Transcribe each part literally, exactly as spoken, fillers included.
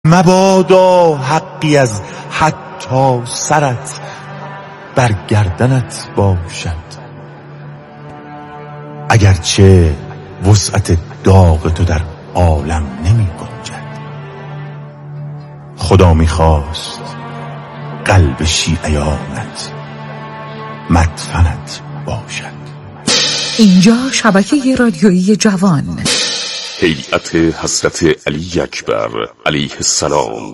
مبادا حقی از حتی سرت بر گردنت باشد. اگرچه وسعت داغ تو در عالم نمی گنجد، خدا می خواست قلب شیعیانت مدفنت باشد. اینجا شبکه رادیویی جوان، هیئت حضرت علی اکبر علیه السلام.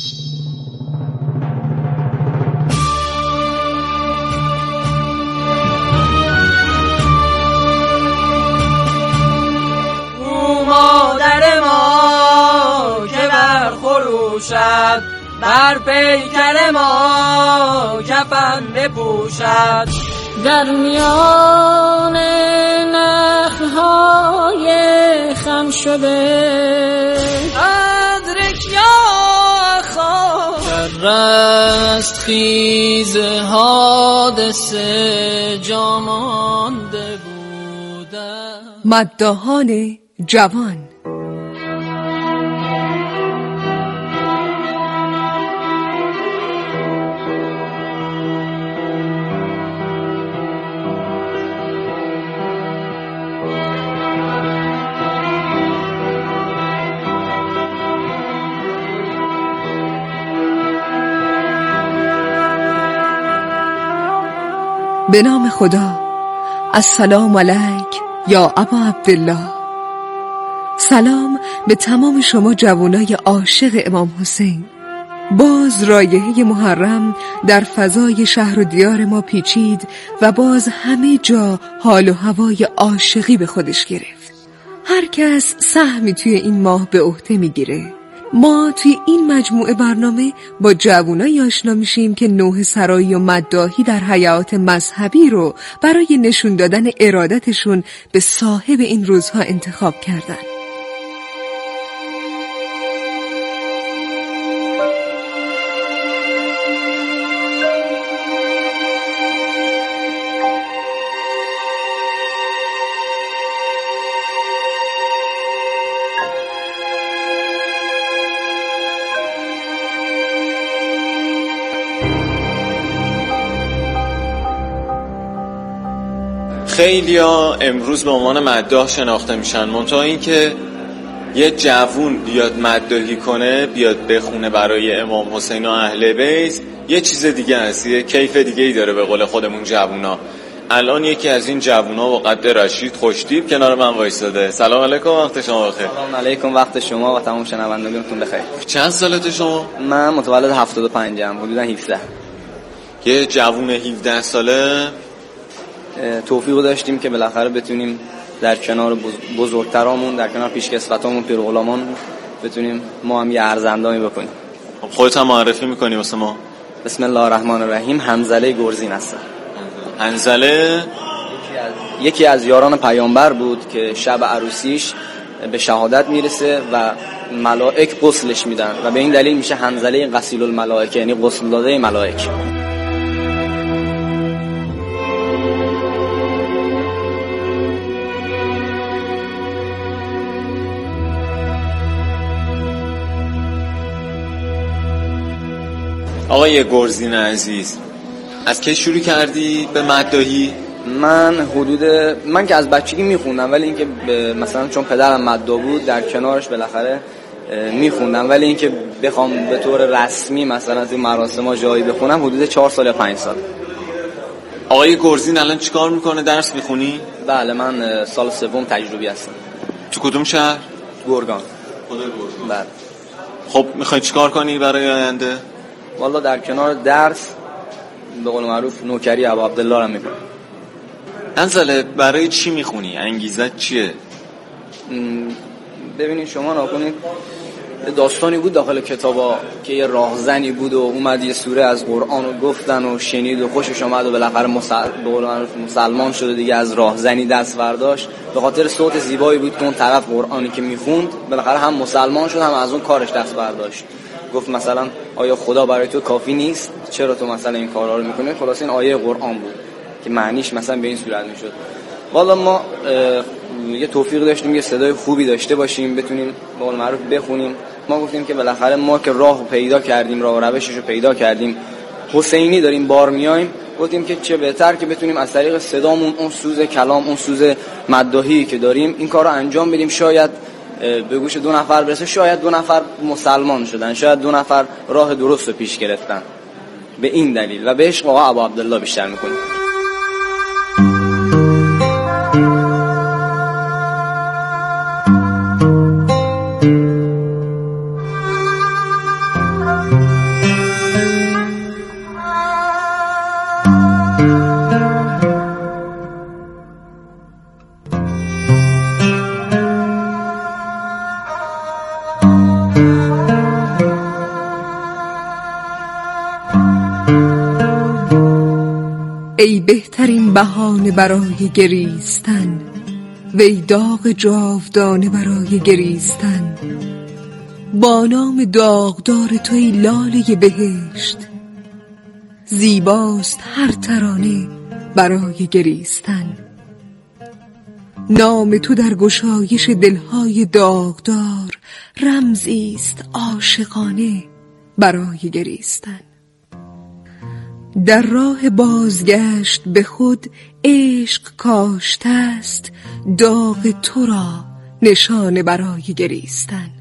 او مادر ما که بر خروشد، بر پیکر ما کفن بپوشد، در میان نخل‌های خم شده ادرک یا خواهد در رستخیز حادثه جا مانده بودم. مداحان جوان. به نام خدا. السلام علیک یا ابا عبدالله. سلام به تمام شما جوانای عاشق امام حسین. باز رایحه محرم در فضای شهر و دیار ما پیچید و باز همه جا حال و هوای عاشقی به خودش گرفت. هر کس سهمی توی این ماه به عهده میگیره. ما توی این مجموعه برنامه با جوانایی آشنا میشیم که نوح سرایی و مداحی در حیات مذهبی رو برای نشون دادن ارادتشون به صاحب این روزها انتخاب کردن. خیلی ها امروز به عنوان مداح شناخته میشن، منتها این که یه جوون بیاد مداحی کنه، بیاد بخونه برای امام حسین و اهل بیت، یه چیز دیگه هست، یه کیف دیگه ای داره به قول خودمون جوونا. الان یکی از این جوونا با قد رشید خوشتیپ کنار من وایساده. سلام علیکم، وقت شما بخیر. سلام علیکم، وقت شما و تمام شنوندگانتون بخیر. چند سالته شما؟ من متولد هفتاد و پنج ام، حدودا هفده. یه جوون هفده ساله توفیق داشتیم که بالاخره بتونیم در کنار بزرگترامون، در کنار پیشکسوتامون، پیرغلامان بتونیم ما هم یه ارزندامی بکنیم. خودت هم معرفی میکنی واسه ما؟ بسم الله الرحمن الرحیم. حنظله گرزین هستم. حنظله یکی از یکی از یاران پیامبر بود که شب عروسیش به شهادت میرسه و ملائک غسلش میدن و به این دلیل میشه حنظله غسیل الملائکه، یعنی غسل داده ملائک. آقای گرزین عزیز، از کی شروع کردی به مداحی؟ من حدود من که از بچگی میخوندم، ولی اینکه مثلا چون پدرم مداح بود در کنارش بالاخره میخوندم، ولی اینکه بخوام به طور رسمی مثلا توی مراسم جایی بخونم حدود چهار سال یا پنج سال. آقای گرزین الان چیکار میکنه؟ درس میخونی؟ بله، من سال سوم تجربی هستم. تو کدوم شهر؟ گرگان. خدا گرگان. بله. خب میخوای چیکار کنی برای آینده؟ والا در کنار درس به قول معروف نوکری ابا عبدالله رو میکنم. انزله برای چی میخونی؟ انگیزت چیه؟ ببینید شما ناکنید داستانی بود داخل کتابا که یه راهزنی بود و اومد یه سوره از قرآن رو گفتن و شنید و خوشش اومد و بالاخره مسلمان شد و دیگه از راهزنی دست برداشت. به خاطر صوت زیبایی بود که اون طرف قرآنی که میخوند بالاخره هم مسلمان شد، هم از اون کارش دست برداشت. گفت مثلا آیا خدا برای تو کافی نیست؟ چرا تو مثلا این کارا رو میکنی؟ خلاص این آیه قرآن بود که معنیش مثلا به این صورت میشد. والا ما یه توفیق داشتیم یه صدای خوبی داشته باشیم، بتونیم به قول معروف بخونیم، ما گفتیم که بالاخره ما که راه پیدا کردیم، راه و روشش رو پیدا کردیم، حسینی داریم بار میایم، گفتیم که چه بهتر که بتونیم از طریق صدامون اون سوز کلام، اون سوز مداحی که داریم این کار رو انجام بدیم. شاید به گوش دو نفر برسه، شاید دو نفر مسلمان شدن، شاید دو نفر راه درست رو پیش گرفتن. به این دلیل و به عشق آقا ابا عبدالله بیشتر میکنیم. ای بهترین بهانه برای گریستن، وی داغ جاودانه برای گریستن. با نام داغدار توی لاله بهشت، زیباست هر ترانه برای گریستن. نام تو در گشایش دلهای داغدار، رمزی است عاشقانه برای گریستن. در راه بازگشت به خود عشق کاشته است، داغ تو را نشانه برای گریستن.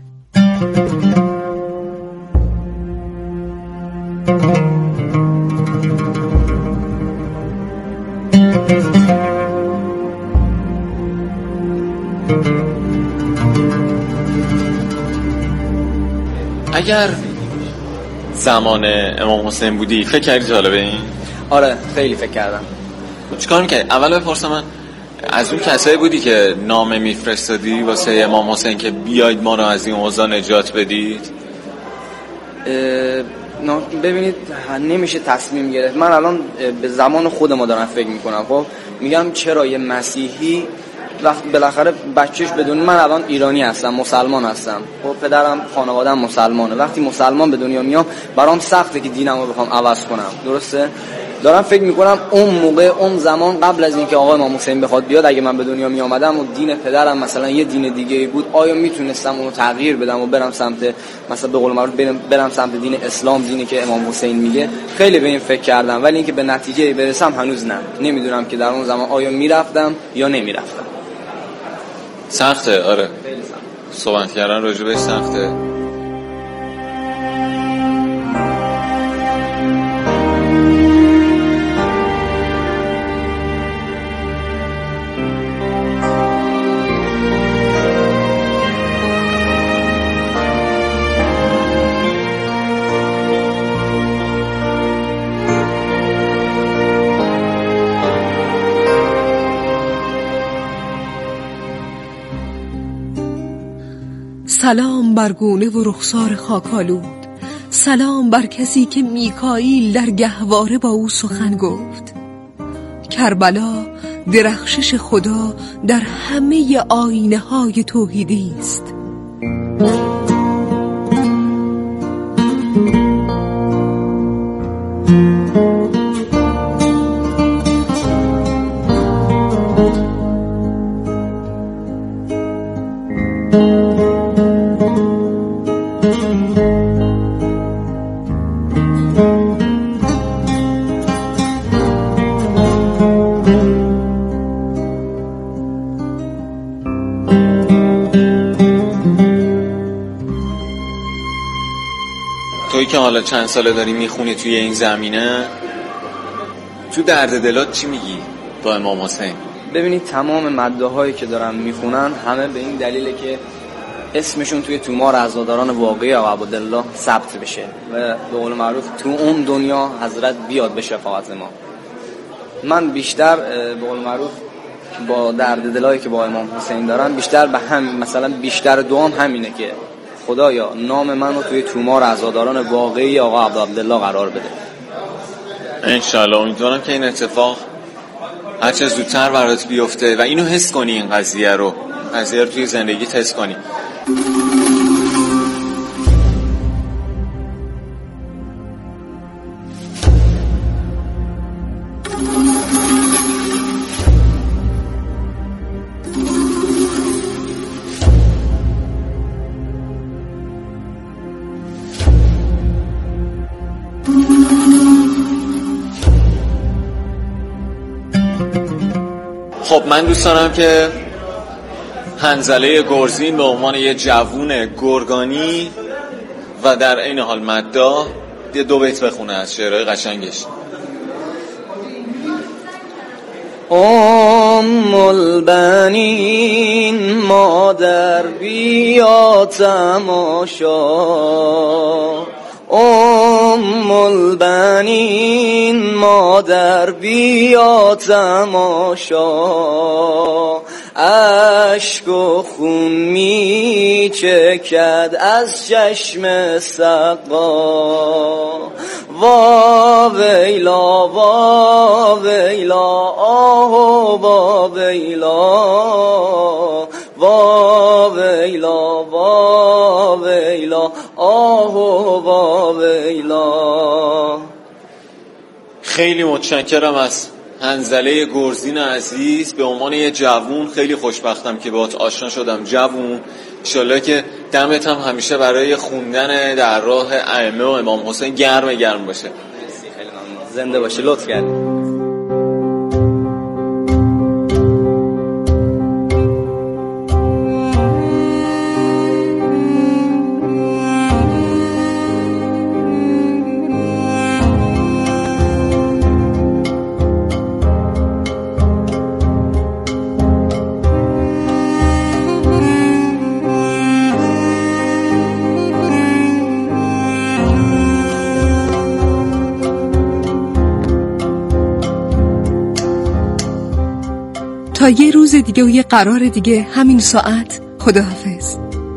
اگر زمان امام حسین بودی فکر کردی تا حالا به این؟ آره خیلی فکر کردم. چیکار می‌کردی؟ اول بپرسم، من از اون کسایی بودی که نامه میفرستادی واسه امام حسین که بیاید ما رو از این اوضاع نجات بدید؟ ببینید نمیشه تصمیم گرفت. من الان به زمان خود ما دارم فکر میکنم. خب میگم چرا یه مسیحی وقت بالاخره بچهش بدون، من الان ایرانی هستم، مسلمان هستم، خب پدرم خانواده‌ام مسلمانه، وقتی مسلمان به دنیا میام برام سخته که دینمو بخوام عوض کنم. درسته؟ دارم فکر میکنم اون موقع، اون زمان قبل از اینکه آقای امام حسین بخواد بیاد، اگه من به دنیا می اومدم و دین پدرم مثلا یه دین دیگه‌ای بود، آیا میتونستم اونو تغییر بدم و برم سمت مثلا به قول معروف برم, برم سمت دین اسلام، دینی که امام حسین میگه؟ خیلی به این فکر کردم، ولی اینکه به نتیجه برسم هنوز نه. نمیدونم که در اون زمان آیا میرفتم یا نمیرفتم. سخته. آره صحبت کردن راجبش سخته. سلام بر گونه و رخسار خاکالود، سلام بر کسی که میکائیل در گهواره با او سخن گفت. کربلا درخشش خدا در همه آینه های توحیدی است. توی که حالا چند ساله داری میخونی توی این زمینه، تو درد دلات چی میگی با امام حسین؟ ببینید تمام مداحایی که دارن میخونن همه به این دلیله که اسمشون توی تومار عزاداران واقعی آقا عبدالله ثبت بشه و به قول معروف تو اون دنیا حضرت بیاد به شفاعت ما. من بیشتر به قول معروف با درد دلایی که با امام حسین دارم بیشتر به هم مثلا بیشتر دوام همینه که خدایا نام منو توی تومار عزاداران واقعی آقا عبدالله قرار بده. انشالله. امیدوارم که این اتفاق هرچه زودتر برات بیفته و اینو حس کنی، این قضیه رو قضیه رو توی زندگی حس کنی. من دوست دارم که حنظله گرزین به عنوان یه جوون گرگانی و در این حال مداح یه دو بیت بخونه از شعرهای قشنگش. ام البنین مادر بیا تماشا، ام البنین مادر بیا تماشا، اشک و خون می چکد از چشم سقا، وا ویلا وا ویلا آه وا ویلا، وا ویلا وا ویلا آه وا ویلا. خیلی متشکرم از حنظله گرزین عزیز. به عنوان یه جوون خیلی خوشبختم که باهات آشنا شدم جوون. انشالله که دمت هم همیشه برای خوندن در راه ائمه و امام حسین گرم گرم باشه. خیلی ممنون. زنده باشه. لطف کردی. تا یه روز دیگه و یه قرار دیگه همین ساعت. خداحافظ.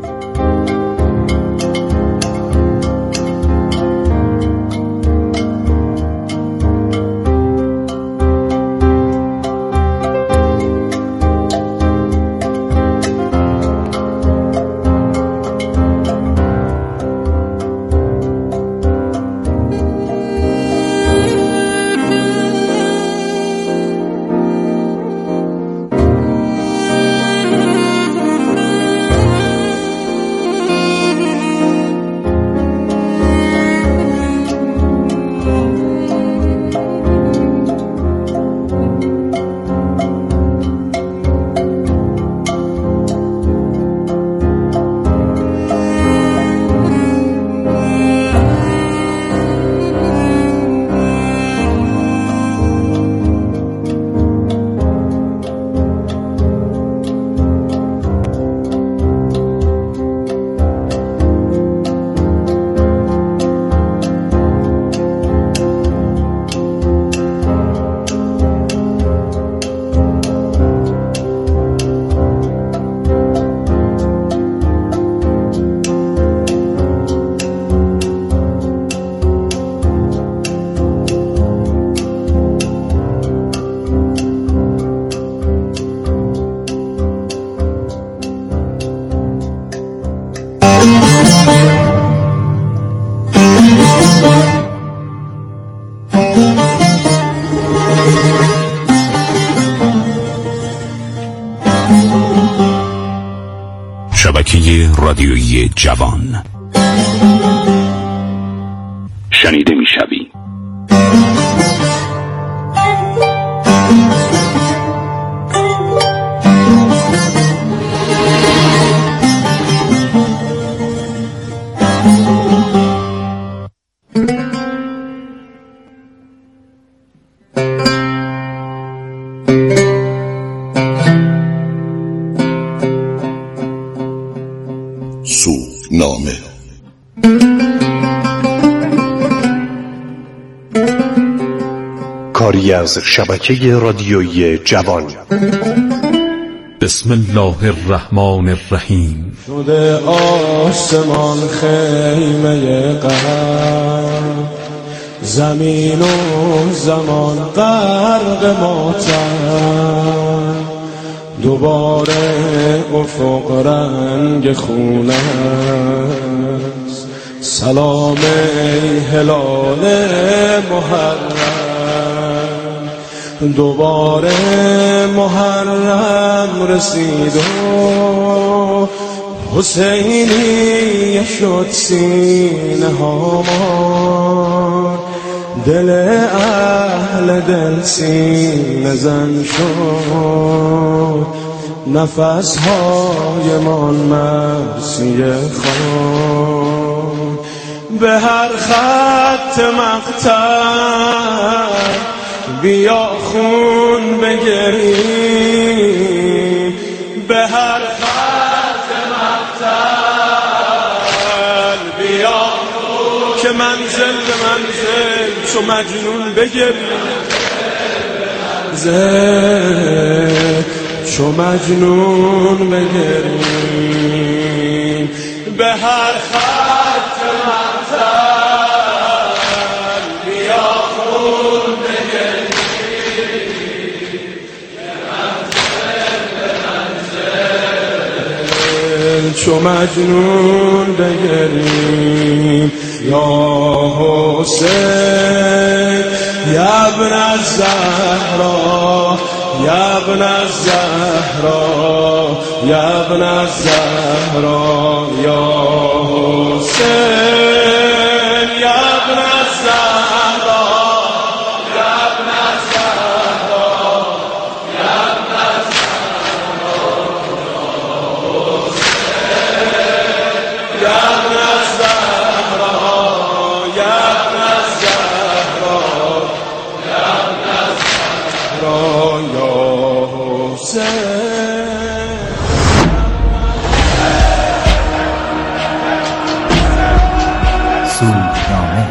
شبکه رادیویی جوان. شنیده میشوی. نامه. کاری از شبکه رادیویی جوان. بسم الله الرحمن الرحیم. شده آسمان خیمه غم، زمین و زمان غرق ماتم، دوباره افق رنگ خونه است. سلام ای هلال محرم، دوباره محرم رسید و حسینی شد سینه ها ما. دل اهل دل سینه زن شد، نفس های من مرسی خان. به هر خط مقطع بیا خون بگریم، به هر خط مقطع بیا که منزل به منزل چو مجنون بگریم، منزل چو مجنون بگریم. به هر خط مقتل بیا خون بگریم، منزل به منزل چو مجنون بگریم. یا حسین یا ابن الزهرا، یا ابن الزهرا، یا ابن الزهرا، یا حسین یا ابن الزهرا، یا ابن الزهرا، یا ابن الزهرا، یا ابن الزهرا، یا ابن الزهرا، یا ابن الزهرا، یا سودنامه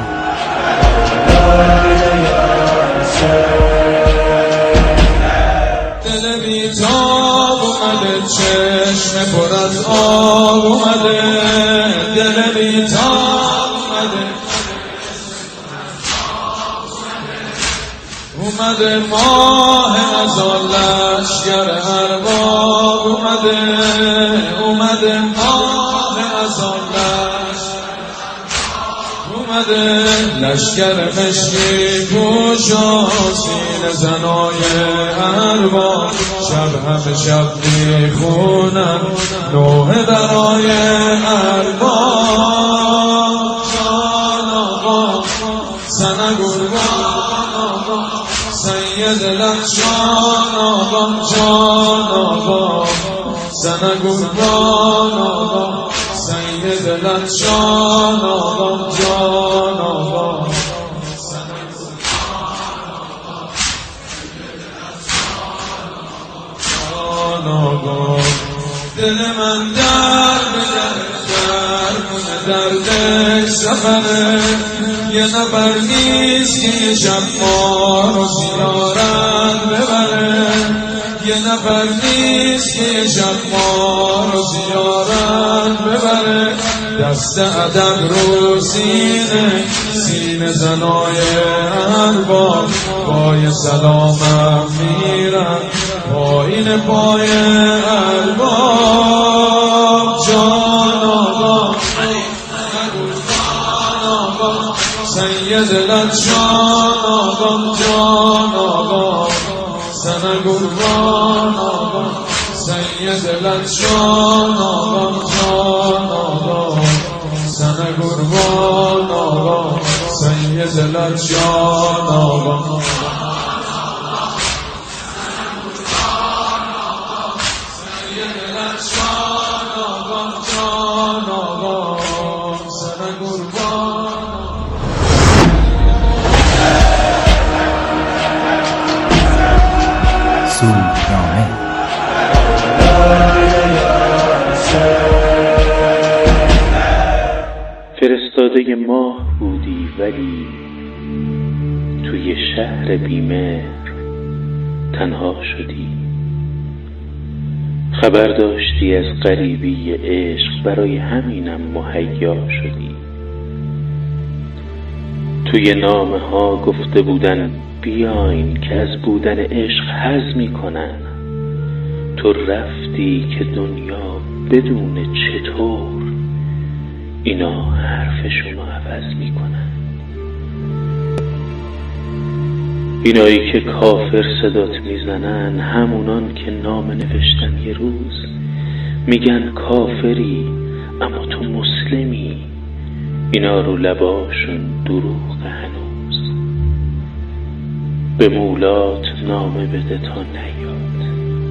دل بیتاب اومده، چشم پر از آب اومده، دل بیتاب اومده، اومده ماه ازان لشگر ارباب اومده، اومده ماه ازان اومده، لشگر مشکی پوشا سینه زنای ارباب، شب همه شب میخونن نوحه برای ارباب. جان آقا سنه قربان آقا سید لخشان آقا، جان آقا سنه قربان آقا سید لخشان آقا، جان آقا جان آقا. دل من در بدر در کنه دردش سفره، یه نفر نیست که یه شب ما رو زیارت ببره، یه نفر نیست که یه شب ما رو زیارت ببره. دست ادب رو سینه سینه زنای ارباب، پای سلامم میرن پایین پای ارباب. جان آقا سید لخشان آقا، جان آقا سنه قربان آقا سید لخشان آقا، جان آقا سنه قربان آقا سید لخشان آقا. سودنامه فرستاده ماه بودی ولی توی شهر بیمهر تنها شدی، خبر داشتی از غریبی عشق برای همینم مهیا شدی. توی نامه ها گفته بودن بیاین که از بودن عشق حظ میکنن، تو رفتی که دنیا بدون چطور اینا حرفشونو عوض میکنن. اینایی که کافر صدات میزنن همونان که نامه نوشتن یه روز میگن کافری اما تو مسلمی، اینا رو لباشون دروغ هنوز. به مولات نامه بده تا نیاد،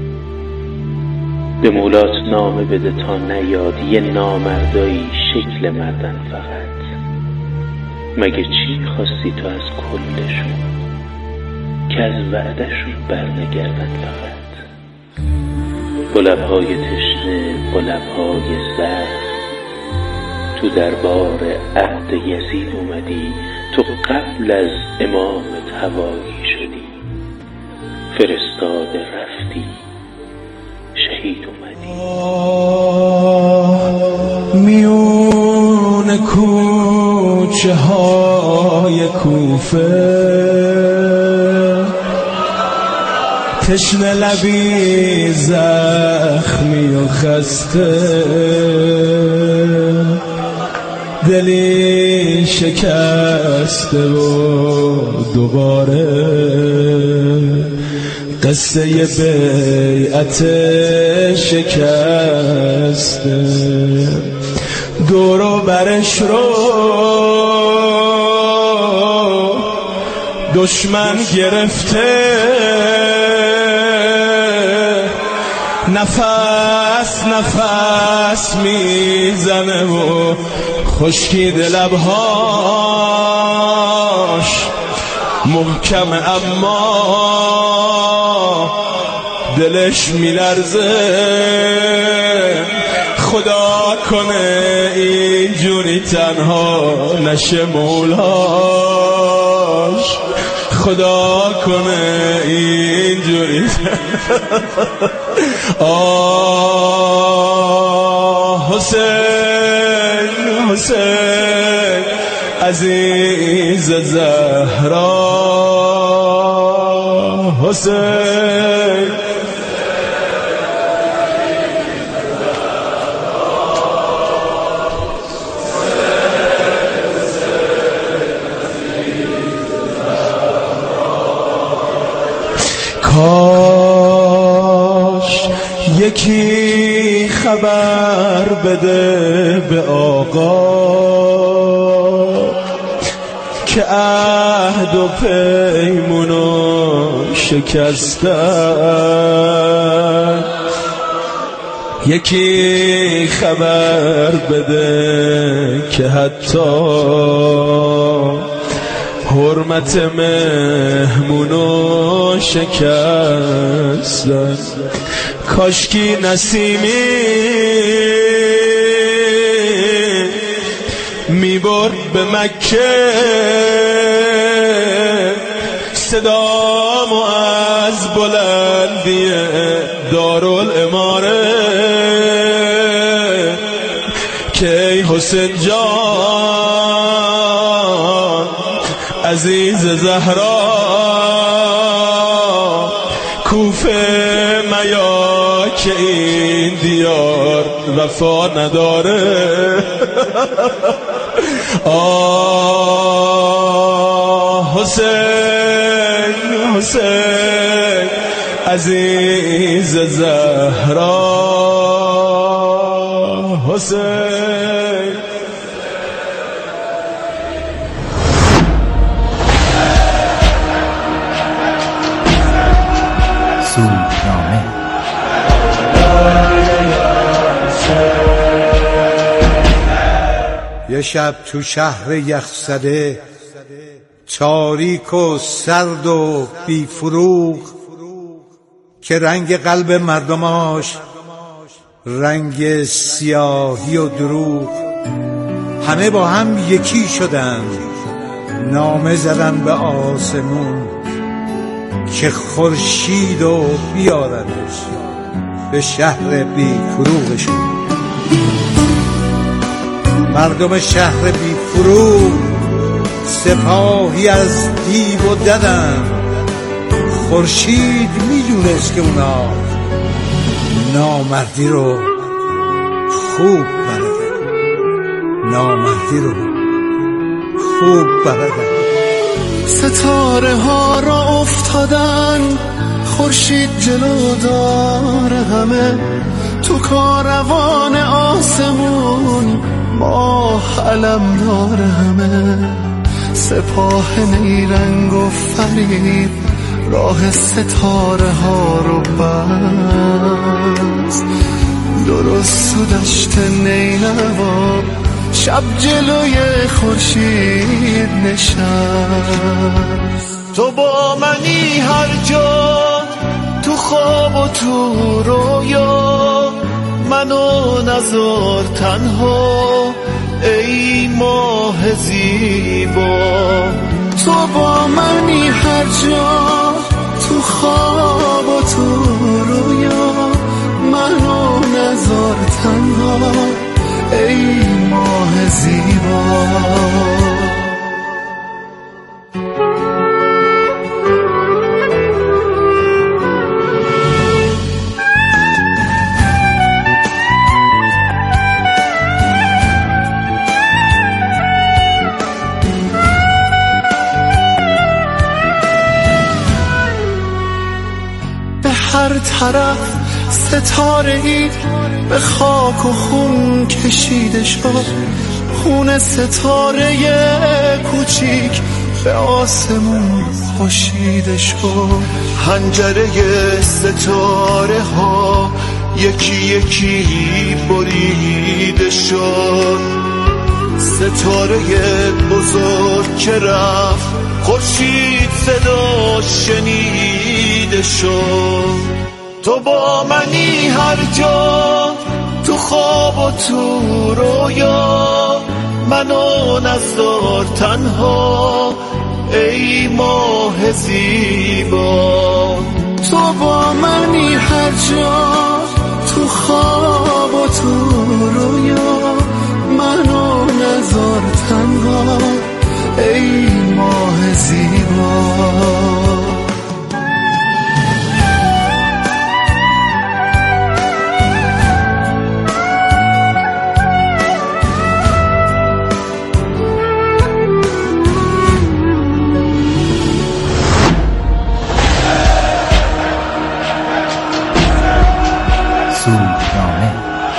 به مولات نامه بده تا نیاد. یه نامردایی شکل مردن فقط. مگه چی خواستی تو از کلشون که از وعدشون برنگردن فقط؟ با لبهای تشنه، با لبهای زرد، تو دربار عهد یزید اومدی. تو قبل از امامت هوایی شدی، فرستاده رفتی، شهید اومدی. میون کوچه های کوفه تشنه لبی زخمی و خسته، دلی شکسته و دوباره قصه بیعت شکسته. دورو برش رو دشمن گرفته، نفس نفس میزنه و خشکیده لبهاش محکم اما دلش میلرزه. خدا کنه اینجوری تنها نشه مولاش، خدا کنه اینجوری آه حسین حسین عزیز زهرا، حسین کاش یکی خبر بده به آقا که عهد و پیمونو شکستن. یکی خبر بده که حتی حرمت مهمونو شکستن. کاشکی نسیمی میبرد به مکه صدامو از بلندی دارالاماره که ای حسین جان عزیز زهرا، کوفه میا که این دیار وفا نداره. آه حسین حسین عزیز زهرا، حسین سودنامه. یه شب تو شهر یخزده تاریک و سرد و بی فروغ که رنگ قلب مردماش رنگ سیاهی و دروغ، همه با هم یکی شدن، نامه زدن به آسمون که خورشید و بیاردش به شهر بی فروغشون. مردم شهر بی فروغ سپاهی از دیو و ددن. خورشید میدونست که اونا نامردی رو خوب بلدن، نامردی رو خوب بلدن. ستاره ها را افتادن، خورشید جلودار همه، تو کاروان آسمون ماه علمدار همه. سپاه نیرنگ و فریب راه ستاره ها رو بست، درست تو دشت نینوا شب جلوی خورشید نشست. تو با منی هر جا، تو خواب و تو رویا، منو نذار تنها ای ماه زیبا. تو با منی هر جا، تو خواب و تو رویا، منو نذار تنها ای ماه زیبا. هر طرف ستاره ای به خاک و خون کشیده شد، خون ستاره کوچیک به آسمون خشیده شد. حنجره ستاره ها یکی یکی بریده شد، ستاره بزرگ که رفت خورشید صدا شنیده شد. تو با منی هر جا، تو خواب و تو رویا، منو نذار تنها ای ماه زیبا. تو با منی هر جا، تو خواب و تو رویا، منو نذار تنها ای ماه زیبا. سودنامه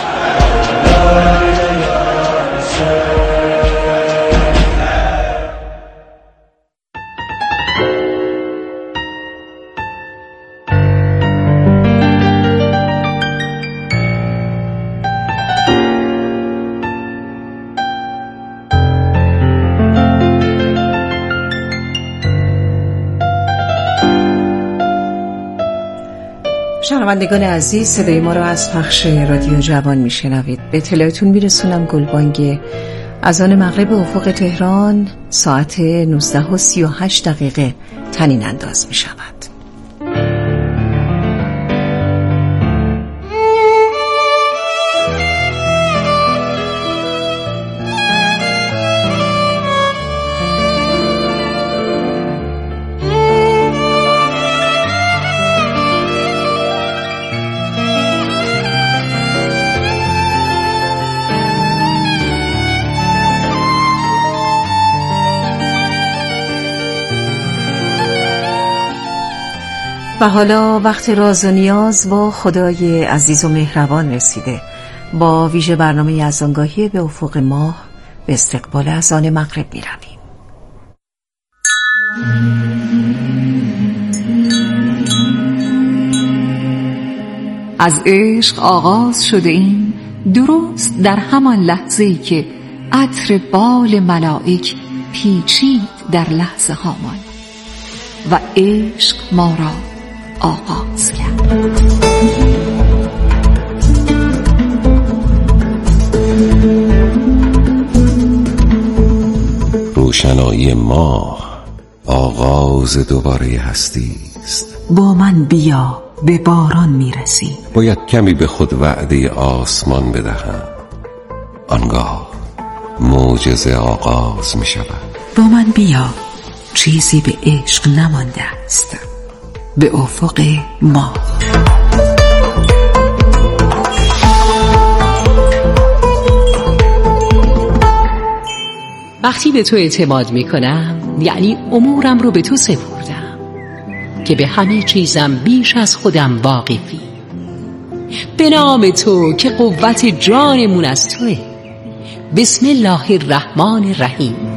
شنوندگان عزیز، صدای ما را از پخش رادیو جوان میشنوید. به اطلاعتون میرسونم گلبانگ اذان مغرب افق تهران ساعت نوزده و سی و هشت دقیقه طنین انداز میشود. و حالا وقت راز و نیاز با خدای عزیز و مهربان رسیده. با ویژه برنامه اذانگاهی به افق ماه به استقبال اذان مغرب می رویم. از عشق آغاز شده این، درست در همان لحظه‌ای که عطر بال ملائک پیچید در لحظه هامان و عشق ما را آغاز کرد. روشنایی ماه آغاز دوباره هستی است. با من بیا به باران میرسی. باید کمی به خود وعده آسمان بدهم، آنگاه معجزه آغاز می شود. با من بیا، چیزی به عشق نمانده است. به افق ما. وقتی به تو اعتماد می کنم یعنی امورم رو به تو سپردم که به همه چیزم بیش از خودم واقفی. به نام تو که قوت جانمون از توه. بسم الله الرحمن الرحیم.